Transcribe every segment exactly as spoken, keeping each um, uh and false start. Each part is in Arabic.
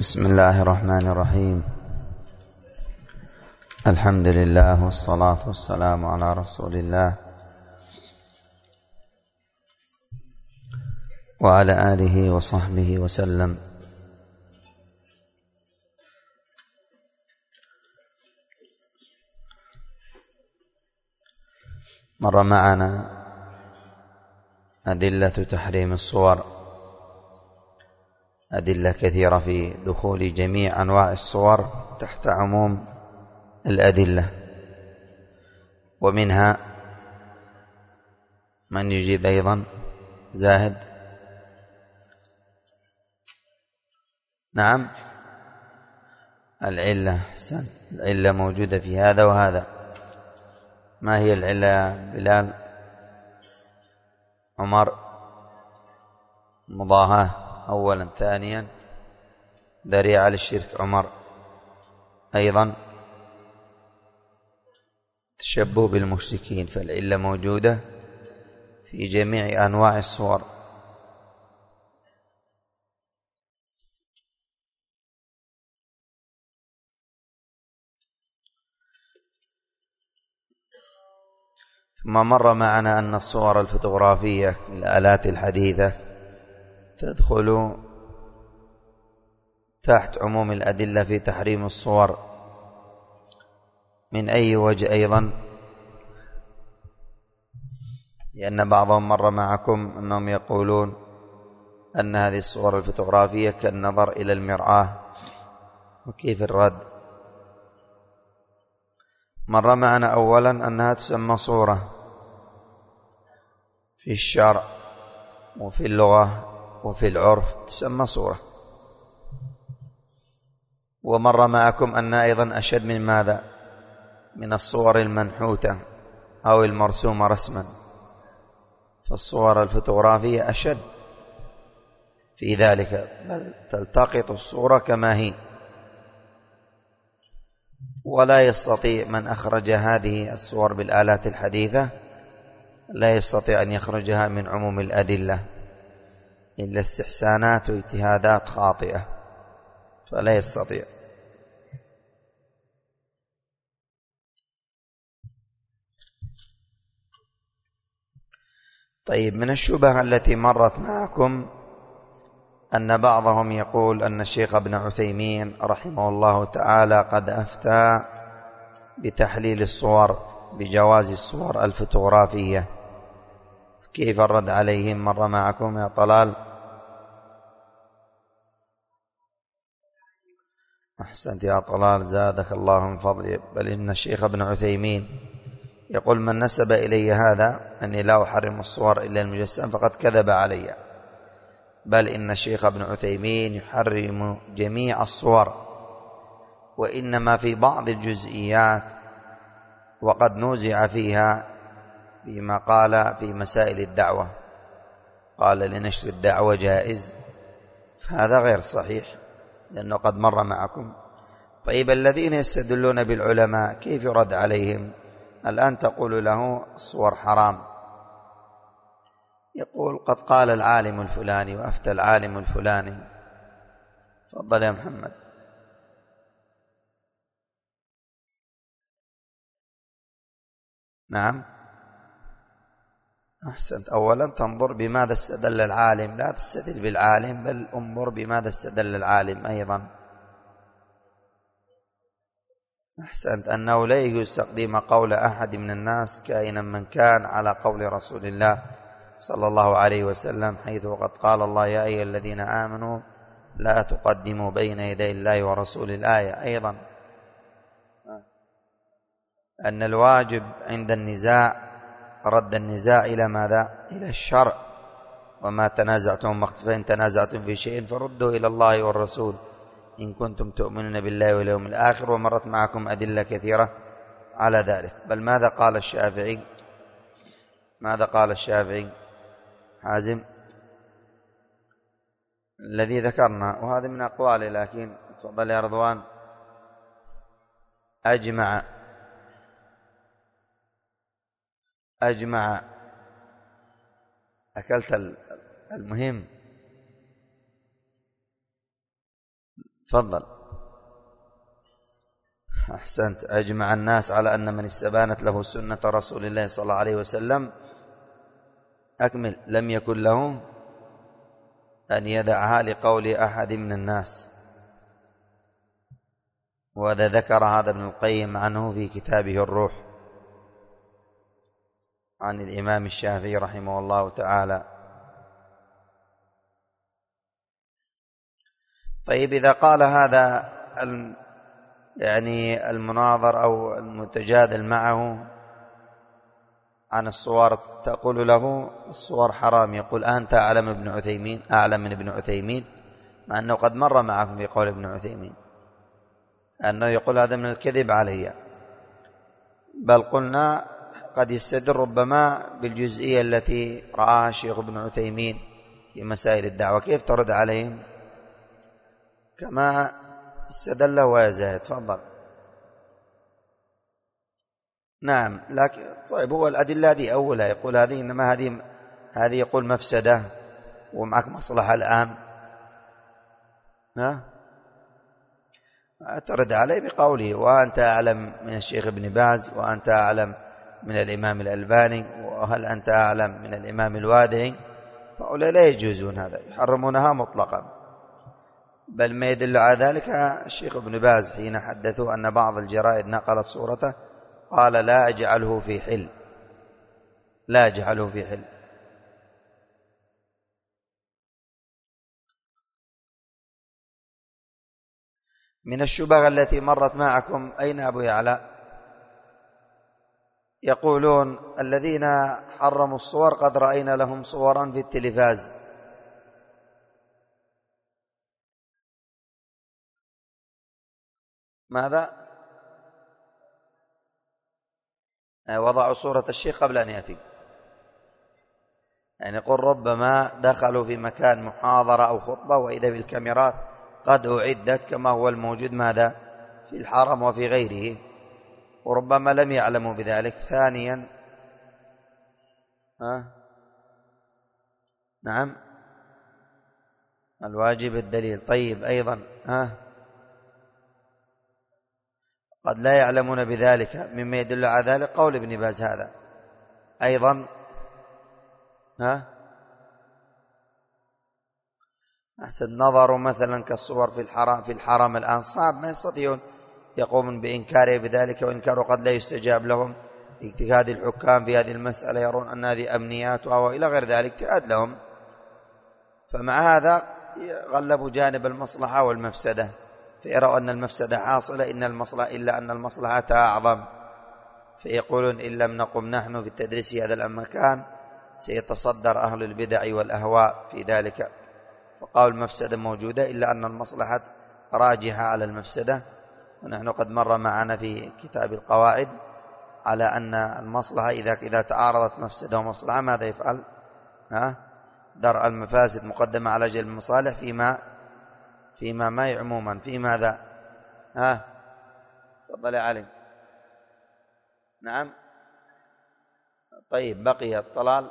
بسم الله الرحمن الرحيم. الحمد لله والصلاة والسلام على رسول الله وعلى آله وصحبه وسلم. مر معنا أدلة تحريم الصور، أدلة كثيرة في دخول جميع أنواع الصور تحت عموم الأدلة، ومنها من يجيب أيضا زاهد. نعم، العلة. حسن، العلة موجودة في هذا وهذا. ما هي العلة يا بلال؟ عمر؟ مضاهاة أولا، ثانيا ذريعة للشرك عمر، أيضا تشبه بالمشركين. فالعلة موجودة في جميع أنواع الصور. ثم مر معنا أن الصور الفوتوغرافية الآلات الحديثة تدخل تحت عموم الأدلة في تحريم الصور. من أي وجه أيضا؟ لأن بعضهم مر معكم أنهم يقولون أن هذه الصور الفوتوغرافية كالنظر إلى المرآة، وكيف الرد؟ مر معنا أولا أنها تسمى صورة في الشرع وفي اللغة وفي العرف، تسمى صورة. ومر معكم أن أيضا أشد من ماذا؟ من الصور المنحوتة أو المرسومة رسما. فالصور الفوتوغرافية أشد في ذلك، بل تلتقط الصورة كما هي، ولا يستطيع من أخرج هذه الصور بالآلات الحديثة لا يستطيع أن يخرجها من عموم الأدلة إلا استحسانات واجتهادات خاطئة، فلا يستطيع. طيب، من الشبهة التي مرت معكم أن بعضهم يقول أن الشيخ ابن عثيمين رحمه الله تعالى قد أفتى بتحليل الصور، بجواز الصور الفوتوغرافية. كيف الرد عليهم؟ مر معكم يا طلال؟ أحسنت يا طلال، زادك الله من فضله. بل إن الشيخ ابن عثيمين يقول: من نسب إلي هذا أني لا أحرم الصور إلا المجسم فقد كذب علي. بل إن الشيخ ابن عثيمين يحرم جميع الصور، وإنما في بعض الجزئيات وقد نوزع فيها بما قال في مسائل الدعوة، قال لنشر الدعوة جائز، فهذا غير صحيح لأنه قد مر معكم. طيب، الذين يستدلون بالعلماء كيف يرد عليهم؟ الآن تقول له الصور حرام، يقول: قد قال العالم الفلاني وأفتى العالم الفلاني. تفضل يا محمد. نعم، أحسنت. أولا تنظر بماذا استدل العالم، لا تستدل بالعالم، بل انظر بماذا استدل العالم أيضا. أحسنت، أنه لا يجوز تقديم قول أحد من الناس كائنا من كان على قول رسول الله صلى الله عليه وسلم، حيث وقد قال الله: يا أيها الذين آمنوا لا تقدموا بين يدي الله ورسول. الآية أيضا أن الواجب عند النزاع رد النزاع إلى ماذا؟ إلى الشرع. وما تنازعتم فإن تنازعتم في شيء فردوا إلى الله والرسول إن كنتم تؤمنون بالله واليوم الآخر. ومرت معكم أدلة كثيرة على ذلك. بل ماذا قال الشافعي؟ ماذا قال الشافعي؟ حازم؟ الذي ذكرنا، وهذا من أقواله، لكن تفضل يا رضوان. أجمع أجمع أكلت المهم. تفضل. أحسنت. أجمع الناس على أن من استبانت له سنة رسول الله صلى الله عليه وسلم أكمل لم يكن له أن يدعها لقول أحد من الناس. وهذا ذكر هذا ابن القيم عنه في كتابه الروح عن الإمام الشافعي رحمه الله تعالى. طيب إذا قال هذا يعني المناظر أو المتجادل معه عن الصور تقول له الصور حرام، يقول أنت أعلم ابن عثيمين أعلم من ابن عثيمين، مع أنه قد مر معكم في قول ابن عثيمين أنه يقول هذا من الكذب علي. بل قلنا قد يستدل ربما بالجزئية التي رآها الشيخ ابن عثيمين في مسائل الدعوة. كيف ترد عليهم كما استدل ويزاهد؟ تفضل. نعم، لكن طيب هو الأدلة هذه أولها يقول هذه، إنما هذه هذه يقول مفسدة ومعك مصلحة الآن، ها ترد عليه بقوله وأنت أعلم من الشيخ ابن باز، وأنت أعلم من الإمام الألباني، وهل أنت أعلم من الإمام الوادعي؟ فأولا لا يجوزون هذا، يحرمونها مطلقا. بل ما يدل على ذلك الشيخ ابن باز حين حدثوا أن بعض الجرائد نقلت صورته قال لا أجعله في حل، لا أجعله في حل. من الشبهة التي مرت معكم، أين أبو يعلى؟ يقولون الذين حرموا الصور قد رأينا لهم صورا في التلفاز. ماذا؟ وضعوا صورة الشيخ قبل أن يأتي، يعني يقول ربما دخلوا في مكان محاضرة أو خطبة وإذا بالكاميرات قد أعدت كما هو الموجود ماذا في الحرم وفي غيره، وربما لم يعلموا بذلك. ثانيا ها نعم الواجب الدليل. طيب أيضا ها قد لا يعلمون بذلك، مما يدل على ذلك قول ابن باز هذا أيضا. ها أحسن. نظروا مثلا كالصور في الحرم في الحرم الآن صعب، ما يستطيعون يقومون بإنكاره بذلك، وإنكاره قد لا يستجاب لهم. اجتهاد الحكام في هذه المسألة يرون أن هذه أمنيات أو إلى غير ذلك، اجتهاد لهم. فمع هذا غلبوا جانب المصلحة والمفسدة، فيروا أن المفسدة حاصلة إن المصلحة إلا أن المصلحة أعظم، فيقولون إن لم نقم نحن في التدريس في هذا المكان سيتصدر أهل البدع والأهواء في ذلك. فقالوا المفسدة موجودة إلا أن المصلحة راجحة على المفسدة. ونحن قد مر معنا في كتاب القواعد على أن المصلحة إذا إذا تعارضت مفسدة ومصلحة ماذا يفعل؟ ها درء المفاسد مقدمة على جلب المصالح فيما فيما ما عموما في ماذا؟ ها تفضل يا علي. نعم طيب بقي الطلال.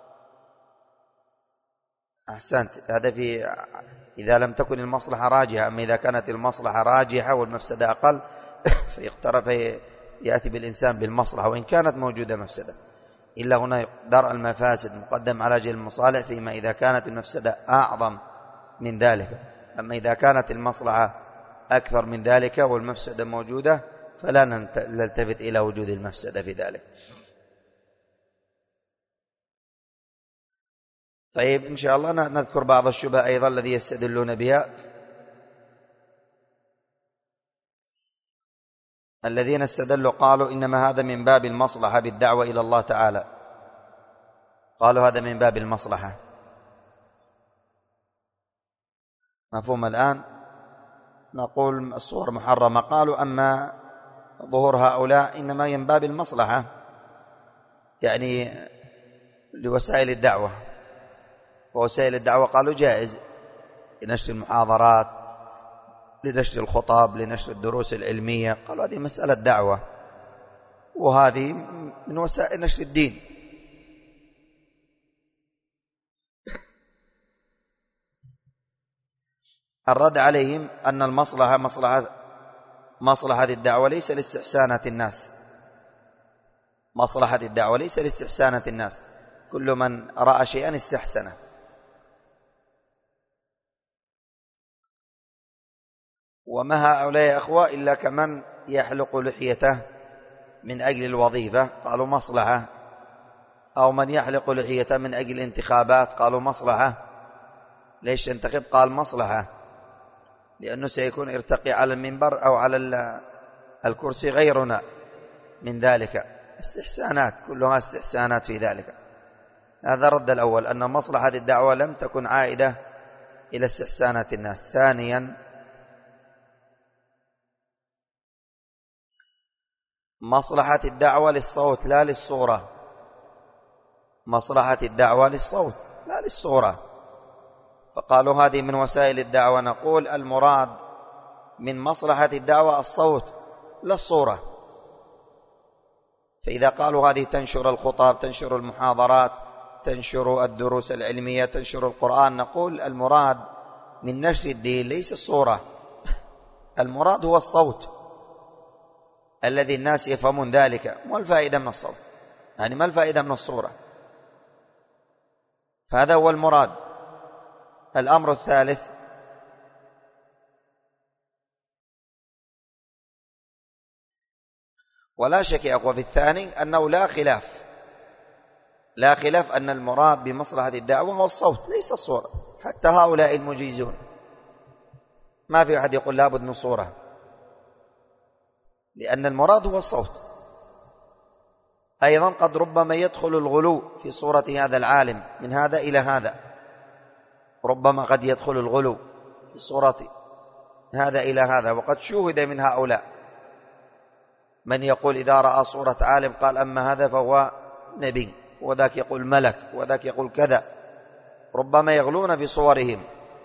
أحسنت. هذا في إذا لم تكن المصلحة راجحة، أما إذا كانت المصلحة راجحة والمفسدة أقل فيقترب يأتي بالإنسان بالمصلحة وإن كانت موجودة مفسدة. إلا هنا درء المفاسد مقدم على جلب المصالح فيما إذا كانت المفسدة أعظم من ذلك. أما إذا كانت المصلحة أكثر من ذلك والمفسدة موجودة فلا نلتفت إلى وجود المفسدة في ذلك. طيب إن شاء الله نذكر بعض الشبهات أيضا الذي يستدلون بها. الذين استدلوا قالوا إنما هذا من باب المصلحة بالدعوة إلى الله تعالى، قالوا هذا من باب المصلحة. مفهوم الآن؟ نقول الصور محرمة، قالوا أما ظهور هؤلاء إنما من باب المصلحة، يعني لوسائل الدعوة. ووسائل الدعوة قالوا جائز لنشر المحاضرات، لنشر الخطاب، لنشر الدروس العلمية. قالوا هذه مسألة دعوة، وهذه من وسائل نشر الدين. الرد عليهم أن المصلحة مصلحة مصلحة الدعوة ليس لاستحسانة الناس، مصلحة الدعوة ليس لاستحسانة الناس، كل من رأى شيئا استحسنه. وما هؤلاء يا أخوة إلا كمن يحلق لحيته من أجل الوظيفة، قالوا مصلحة، أو من يحلق لحيته من أجل الانتخابات، قالوا مصلحة. ليش تنتخب؟ قال مصلحة، لأنه سيكون ارتقي على المنبر أو على الكرسي غيرنا من ذلك. استحسانات، كلها استحسانات في ذلك. هذا رد الأول، أن مصلحة الدعوة لم تكن عائدة إلى استحسانات الناس. ثانيا، مصلحة الدعوة للصوت لا للصورة، مصلحة الدعوة للصوت لا للصورة، فقالوا هذه من وسائل الدعوة. نقول المراد من مصلحة الدعوة الصوت لا الصورة. فإذا قالوا هذه تنشر الخطب، تنشر المحاضرات، تنشر الدروس العلمية، تنشر القرآن، نقول المراد من نشر الدين ليس الصورة، المراد هو الصوت الذي الناس يفهمون ذلك. ما الفائدة من الصوت؟ يعني ما الفائدة من الصورة؟ فهذا هو المراد. الأمر الثالث، ولا شك يا أخوة في الثاني أنه لا خلاف لا خلاف أن المراد بمصلحة الدعوة هو الصوت ليس الصورة. حتى هؤلاء المجيزون ما في أحد يقول لابد من صورة، لأن المراد هو الصوت. أيضا قد ربما يدخل الغلو في صورة هذا العالم من هذا إلى هذا، ربما قد يدخل الغلو في صورة هذا إلى هذا. وقد شوهد من هؤلاء من يقول إذا رأى صورة عالم قال أما هذا فهو نبي، وذاك يقول ملك، وذاك يقول كذا، ربما يغلون في صورهم.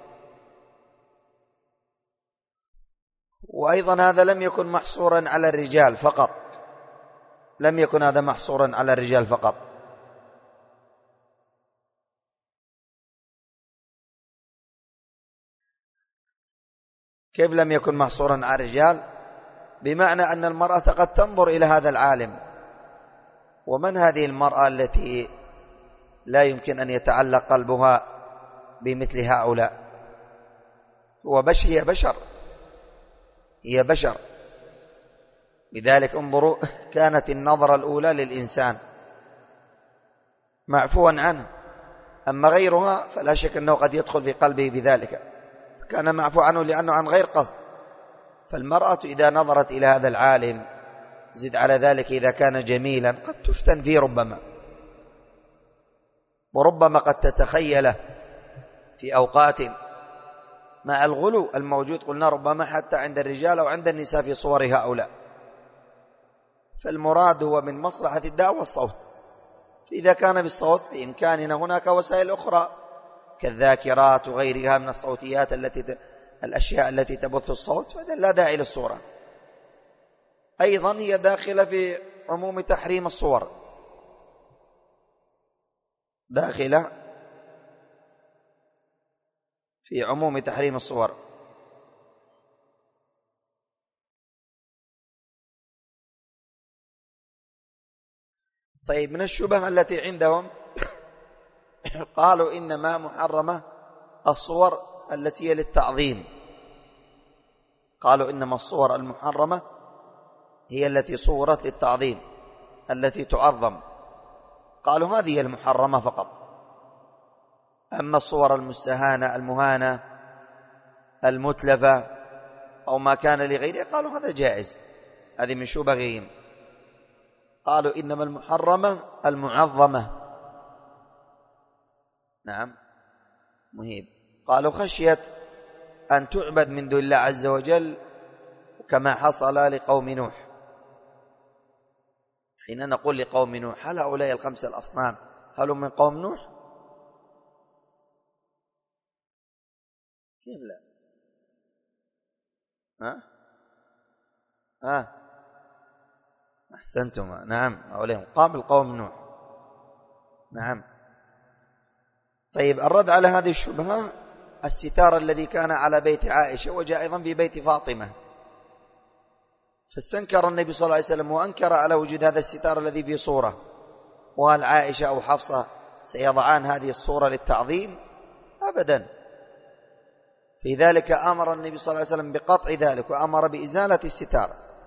وأيضا هذا لم يكن محصورا على الرجال فقط، لم يكن هذا محصورا على الرجال فقط. كيف لم يكن محصورا على الرجال؟ بمعنى أن المرأة قد تنظر إلى هذا العالم. ومن هذه المرأة التي لا يمكن أن يتعلق قلبها بمثل هؤلاء؟ هو بشر، هي بشر هي بشر لذلك انظروا، كانت النظرة الأولى للإنسان معفوا عنه، أما غيرها فلا شك أنه قد يدخل في قلبه بذلك، كان معفو عنه لأنه عن غير قصد. فالمرأة إذا نظرت إلى هذا العالم، زد على ذلك إذا كان جميلا، قد تفتن فيه ربما، وربما قد تتخيله في أوقات مع الغلو الموجود قلنا ربما حتى عند الرجال أو عند النساء في صور هؤلاء. فالمراد هو من مصلحة الدعوة الصوت. فإذا كان بالصوت بإمكاننا هناك وسائل أخرى كالذاكرات وغيرها من الصوتيات التي الأشياء التي تبث الصوت، فإذا لا داعي للصورة. أيضا هي داخلة في عموم تحريم الصور، داخلة في عموم تحريم الصور. طيب، من الشبهة التي عندهم قالوا إنما محرمة الصور التي هي للتعظيم، قالوا إنما الصور المحرمة هي التي صورت للتعظيم، التي تعظم. قالوا هذه المحرمة فقط، أما الصور المستهانة المهانة المتلفة أو ما كان لغيره قالوا هذا جائز. هذه من شبههم. قالوا إنما المحرمة المعظمة. نعم مهيب. قالوا خشية أن تعبد من دون الله عز وجل كما حصل لقوم نوح. حين نقول لقوم نوح هل هؤلاء الخمسة الأصنام هل هم من قوم نوح؟ كيف لا؟ ها؟ ها؟ أحسنتم. نعم هؤلاء قام القوم نوح. نعم. طيب، الرد على هذه الشبهة الستار الذي كان على بيت عائشة وجاء أيضا في بيت فاطمة، فاستنكر النبي صلى الله عليه وسلم وأنكر على وجود هذا الستار الذي في صورة، وهل عائشة أو حفصة سيضعان هذه الصورة للتعظيم؟ أبدا. في ذلك أمر النبي صلى الله عليه وسلم بقطع ذلك وأمر بإزالة الستار.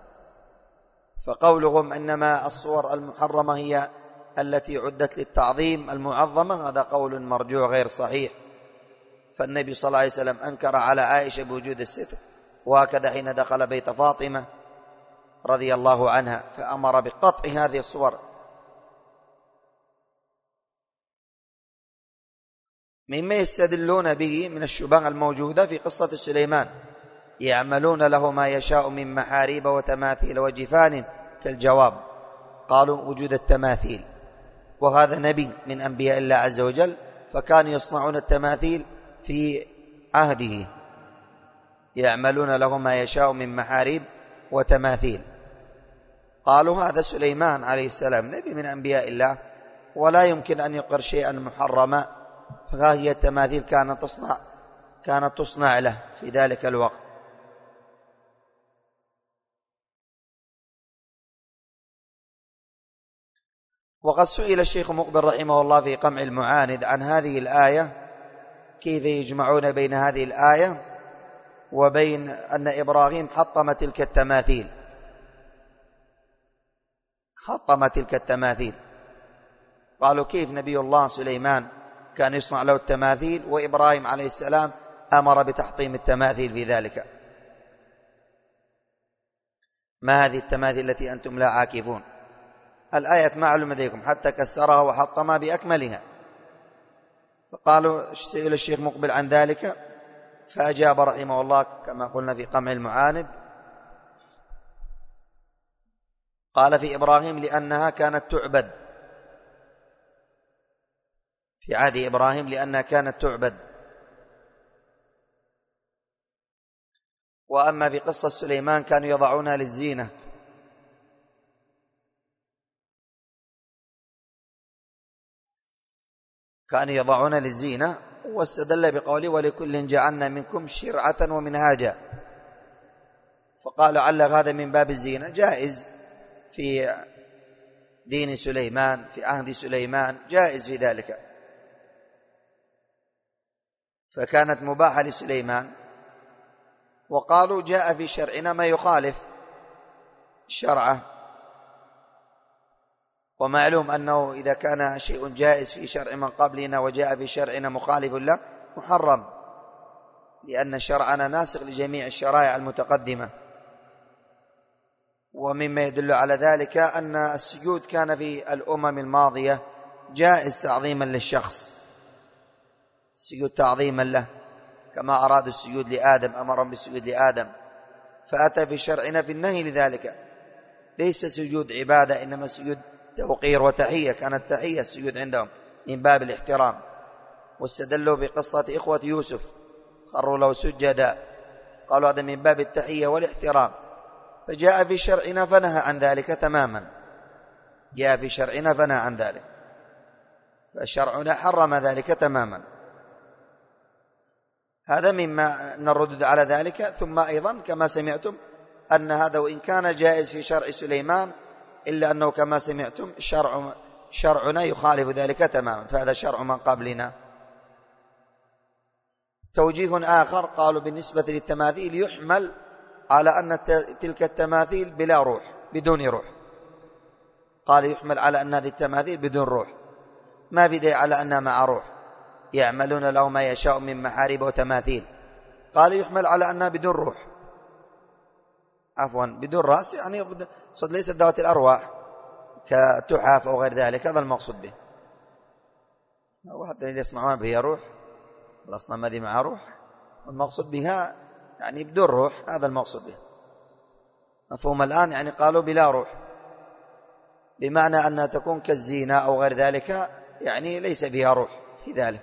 فقولهم إنما الصور المحرمة هي التي عدت للتعظيم المعظمة هذا قول مرجوع غير صحيح، فالنبي صلى الله عليه وسلم أنكر على عائشة بوجود الستر، وهكذا حين دخل بيت فاطمة رضي الله عنها فأمر بقطع هذه الصور. مما يستدلون به من الشبهة الموجودة في قصة سليمان، يعملون له ما يشاء من محاريب وتماثيل وجفان كالجواب، قالوا وجود التماثيل، وهذا نبي من أنبياء الله عز وجل، فكانوا يصنعون التماثيل في عهده، يعملون له ما يشاء من محاريب وتماثيل. قالوا هذا سليمان عليه السلام نبي من أنبياء الله ولا يمكن أن يقر شيئا محرما، فها هي التماثيل كانت تصنع كانت تصنع له في ذلك الوقت. وقد سئل الشيخ مقبل رحمه الله في قمع المعاند عن هذه الآية، كيف يجمعون بين هذه الآية وبين أن إبراهيم حطم تلك التماثيل حطم تلك التماثيل قالوا كيف نبي الله سليمان كان يصنع له التماثيل وإبراهيم عليه السلام أمر بتحطيم التماثيل في ذلك؟ ما هذه التماثيل التي أنتم لا عاكفون؟ الآية معلومة لديكم حتى كسرها وحطمها بأكملها. فقالوا سئل الشيخ مقبل عن ذلك فأجاب رحمه الله كما قلنا في قمع المعاند، قال في إبراهيم لأنها كانت تعبد، في عهد إبراهيم لأنها كانت تعبد. وأما في قصة سليمان كانوا يضعونها للزينة. كانوا يضعون للزينة، واستدل بقوله ولكل جعلنا منكم شرعة ومنهاجا، فقال لعل هذا من باب الزينة، جائز في دين سليمان في عهد سليمان، جائز في ذلك، فكانت مباحة لسليمان. وقالوا جاء في شرعنا ما يخالف شرعه، ومعلوم أنه إذا كان شيء جائز في شرع من قبلنا وجاء في شرعنا مخالف له محرم، لأن شرعنا ناسخ لجميع الشرائع المتقدمة. ومما يدل على ذلك أن السجود كان في الأمم الماضية جائز تعظيما للشخص، السجود تعظيما له، كما أرادوا السجود لآدم أمرهم بالسجود لآدم، فأتى في شرعنا في النهي لذلك، ليس سجود عبادة إنما سجود توقير وتحية، كانت تحية السجود عندهم من باب الاحترام. واستدلوا بقصة إخوة يوسف خروا له سجدا، قالوا هذا من باب التحية والاحترام، فجاء في شرعنا فنهى عن ذلك تماما، جاء في شرعنا فنهى عن ذلك، فشرعنا حرم ذلك تماما. هذا مما نردد على ذلك. ثم أيضا كما سمعتم أن هذا وإن كان جائز في شرع سليمان إلا أنه كما سمعتم شرع شرعنا يخالف ذلك تماما، فهذا شرع من قبلنا. توجيه آخر قالوا بالنسبة للتماثيل يحمل على أن تلك التماثيل بلا روح، بدون روح، قال يحمل على أن هذه التماثيل بدون روح، ما في دليل على أنها مع روح، يعملون له ما يشاء من محاريب وتماثيل، قال يحمل على أنها بدون روح، عفوا بدون رأس، يعني صد ليست ذوات الأرواح كتحاف أو غير ذلك، هذا المقصود به. وحتى يصنعون بها روح، الأصنام هذه مع روح، والمقصود بها يعني بدون روح، هذا المقصود به. مفهوم الآن؟ يعني قالوا بلا روح، بمعنى أنها تكون كالزينة أو غير ذلك، يعني ليس فيها روح في ذلك.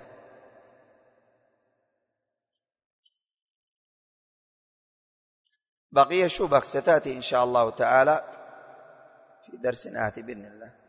بقي شبك ستأتي إن شاء الله تعالى في درس آتي بإذن الله.